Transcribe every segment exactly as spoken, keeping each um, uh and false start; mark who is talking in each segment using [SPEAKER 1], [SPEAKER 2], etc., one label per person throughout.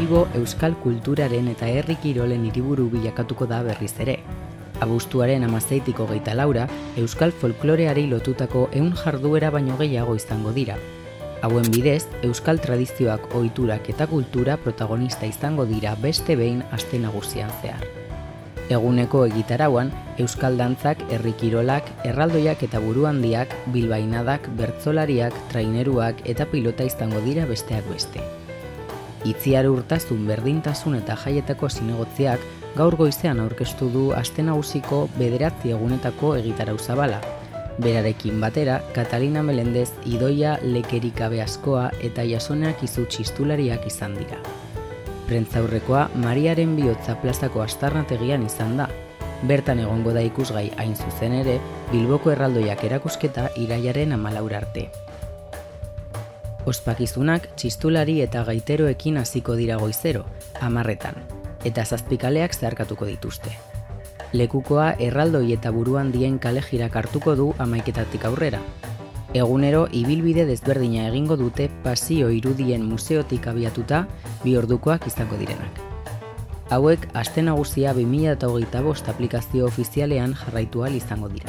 [SPEAKER 1] Bilbo euskal kulturaren eta herri kirolen hiriburu bilakatuko da berriz ere. Abuztuaren hamazazpik hogeita laura, euskal folkloreari lotutako ehun jarduera baino gehiago izango dira. Hauen bidez, euskal tradizioak, ohiturak eta kultura protagonista izango dira beste behin aste nagusian zehar. Eguneko egitarauan, euskal dantzak, herri kirolak, erraldoiak eta buruhandiak, bilbainadak, bertsolariak, traineruak eta pilota izango dira besteak beste. Itziar Urtasun berdintasun eta jaietako zinegotziak gaur goizean aurkeztu du aste nagusiko bederatzi egunetako egitarau zabala. Berarekin batera, Catalina Melendez, Idoia Lekerikabe askoa eta Jasoneak izu txistulariak izan dira. Prentzaurrekoa Mariaren bihotza plazako astarnategian izan da. Bertan egongo da ikusgai hain zuzen ere, Bilboko erraldoiak erakusketa irailaren hamalaur arte. Ospakizunak txistulari eta gaiteroekin hasiko dira goizero, hamarretan, eta zazpikaleak zeharkatuko dituzte. Lekukoa erraldoi eta buruhandien kalejirak hartuko du hamaiketatik aurrera. Egunero ibilbide desberdina egingo dute pasio irudien museotik abiatuta bi ordukoak izango direnak. Hauek aste nagusia bi mila hogeita bost aplikazio ofizialean jarraitu ahal izango dira.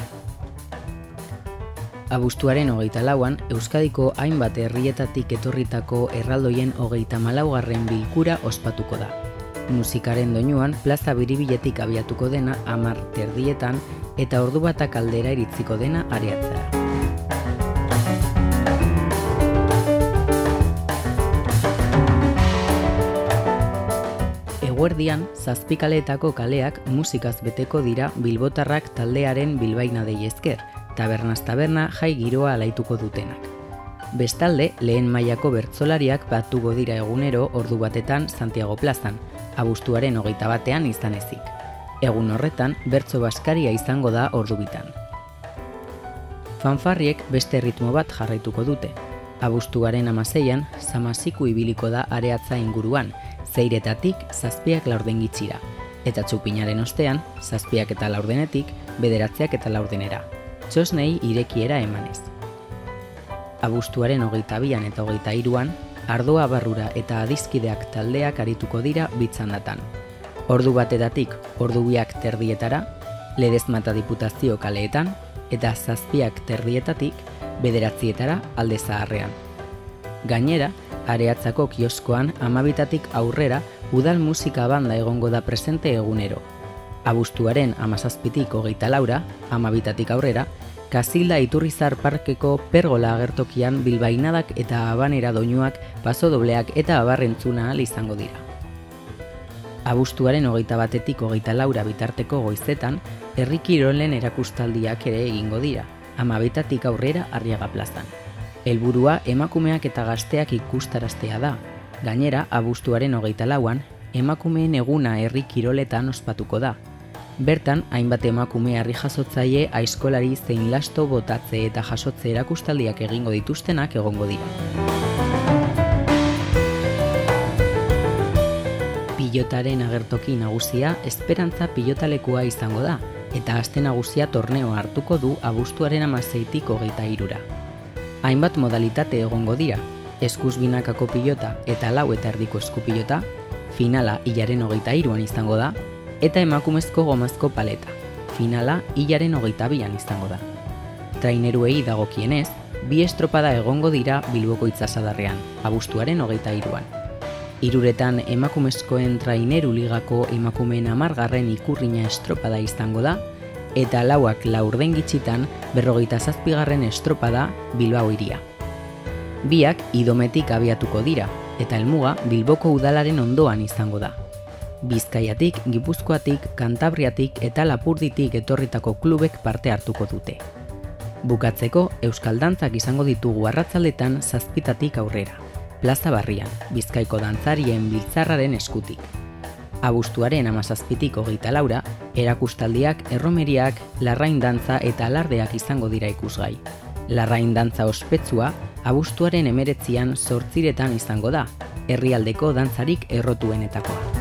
[SPEAKER 1] Abuztuaren hogeita lauan, Euskadiko hainbat herrietatik etorritako erraldoien hogeita malaugarren bilkura ospatuko da. Musikaren doinuan plaza biribiletik abiatuko dena hamar terdietan eta ordu batak aldera iritziko dena areatzara. Eguerdian, zazpikaleetako kaleak musikaz beteko dira bilbotarrak taldearen bilbaina dei esker, tabernaz taberna jai giroa alaituko dutenak. Bestalde, lehen mailako bertsolariak batuko dira egunero ordu batetan Santiago plazan, abuztuaren hogeita batean izan ezik. Egun horretan, bertso baskaria izango da ordu bitan. Fanfarriek beste ritmo bat jarraituko dute. Abuztuaren hamaseian, Samasiku ibiliko da areatza inguruan, zeiretatik zazpiak laurden gitxira, eta txupinaren ostean, zazpiak eta laurdenetik, bederatziak eta laurdenera. Txosnei irekiera emanez. Abuztuaren hogeita bian eta hogeita hiruan, Ardoa Barrura eta Adizkideak taldeak arituko dira bitzandatan. Ordu batetatik ordu biak terdietara, Ledezmata Diputazio kaleetan, eta zazpiak terdietatik bederatzietara Alde Zaharrean. Gainera, areatzako kioskoan hamabitatik aurrera udal musika banda egongo da presente egunero. Abuztuaren hamazazpitik hogeita laura, hamabitatik aurrera, Kazilda Iturrizar Parkeko pergola agertokian bilbainadak eta habanera doinuak, paso dobleak eta abarrentzuna ahal izango dira. Abuztuaren hogeita batetik hogeita laura bitarteko goizetan, herri kirolen erakustaldiak ere egingo dira, hamabitatik aurrera Arriaga plazan. Helburua emakumeak eta gazteak ikustaraztea da. Gainera, abuztuaren hogeita lauan, emakumeen eguna herri kiroletan ospatuko da. Bertan, hainbat emakume harri jasotzaile aizkolari zein lasto botatze eta jasotze erakustaldiak egingo dituztenak egongo dira. Pilotaren agertoki nagusia Esperantza pilotalekua izango da, eta aste nagusia torneoa hartuko du abuztuaren hamaseitik hogeita hirura. Hainbat modalitate egongo dira, eskuz binakako pilota eta lau eta erdiko eskupilota, finala hilaren hogeita hiruan izango da, eta emakumezko gomazko paleta, finala hilaren hogeita bian izango da. Traineruei dagokienez, bi estropada egongo dira Bilboko itsasadarrean, abuztuaren hogeita hiruan. Hiruretan emakumezkoen traineru ligako emakumeen hamargarren ikurrina estropada izango da, eta lauak laurden gitxitan berrogeita zazpigarren estropada Bilbao hiria. Biak Idometik abiatuko dira, eta helmuga Bilboko udalaren ondoan izango da. Bizkaiatik, Gipuzkoatik, Kantabriatik eta Lapurditik etorritako klubek parte hartuko dute. Bukatzeko, euskal dantzak izango ditugu arratzaldetan zazpitatik aurrera, plaza barrian, Bizkaiko dantzarien biltzarraren eskutik. Abuztuaren hamazazpitik hogeita laura, erakustaldiak, erromeriak, larrain dantza eta alardeak izango dira ikusgai. Larrain dantza ospetsua, abuztuaren hemeretzian zortziretan izango da, herrialdeko dantzarik errotuenetakoa.